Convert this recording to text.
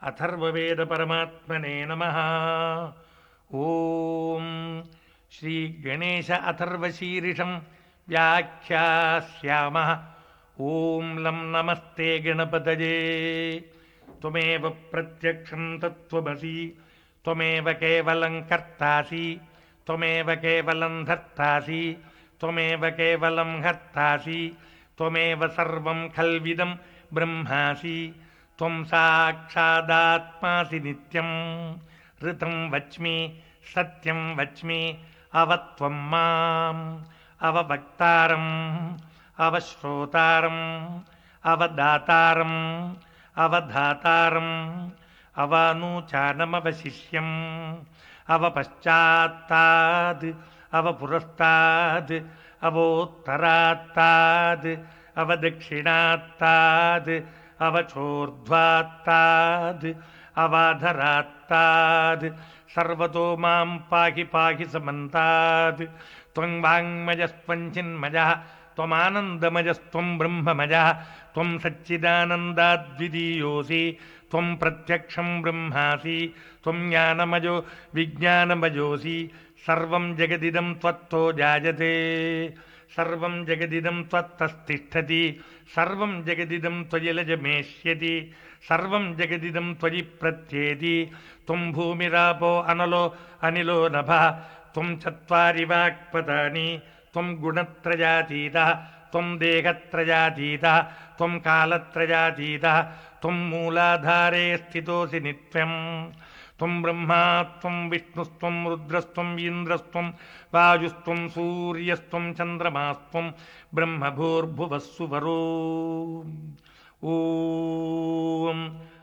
अथर्ववेदपरमात्मने नमः। ॐ श्रीगणेश अथर्वशीर्षं व्याख्यास्यामः। ॐ लं नमस्ते गणपतये। त्वमेव प्रत्यक्षं तत्त्वमसि, त्वमेव केवलं कर्तासि, त्वमेव केवलं धर्तासि, त्वमेव केवलं हर्तासि, त्वमेव सर्वं खल्विदं ब्रह्मासि, त्वं साक्षादात्मासि नित्यं। ऋतं वच्मि सत्यं वच्मि अवत्वं माम् अववक्तारम् अवश्रोतारम् अवदातारम् अवधातारम् अवानूचानमवशिष्यम् अवपश्चात्ताद् अवपुरस्ताद् अवोत्तरात्ताद् अवदक्षिणात्ताद् अवचोर्ध्वात्ताद् अवाधरात्ताद् सर्वतो मां पाहि पाहि समन्तात्। त्वं वाङ्मयस्त्वं चिन्मयः त्वमानन्दमयस्त्वं ब्रह्ममयः त्वं सच्चिदानन्दाद्वितीयोऽसि त्वं प्रत्यक्षं ब्रह्मासि त्वं ज्ञानमयो विज्ञानमयोऽसि। सर्वं जगदिदं त्वत्तो जायते सर्वं जगदिदं त्वत्तस्तिष्ठति सर्वं जगदिदं त्वयि लयमेष्यति सर्वं जगदिदं त्वयि प्रत्येति। त्वं भूमिरापो अनलो अनिलो नभः त्वं चत्वारि वाक्पदानि त्वं गुणत्रयातीतः त्वं देहत्रयातीतः त्वं कालत्रयातीतः त्वं मूलाधारे स्थितोऽसि नित्यम्। त्वं ब्रह्मा त्वं विष्णुस्त्वं रुद्रस्त्वं इन्द्रस्त्वं वायुस्त्वं सूर्यस्त्वं चन्द्रमास्त्वं ब्रह्मभूर्भुवः सुवरो। ॐ